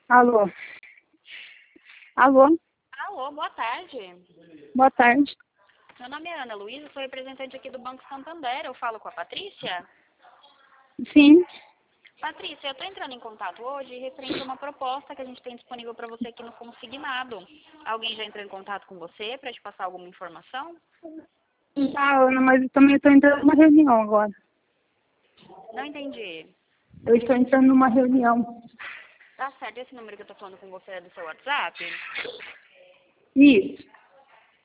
Alô? Alô? Alô, boa tarde. Boa tarde. Meu nome é Ana Luísa, sou representante aqui do Banco Santander. Eu falo com a Patrícia? Sim. Patrícia, eu estou entrando em contato hoje referente a uma proposta que a gente tem disponível para você aqui no Consignado. Alguém já entrou em contato com você para te passar alguma informação? Ah, Ana, mas eu também estou entrando numa reunião agora. Não entendi. Eu estou entrando numa reunião. Tá certo, esse número que eu estou falando com você é do seu WhatsApp? Isso.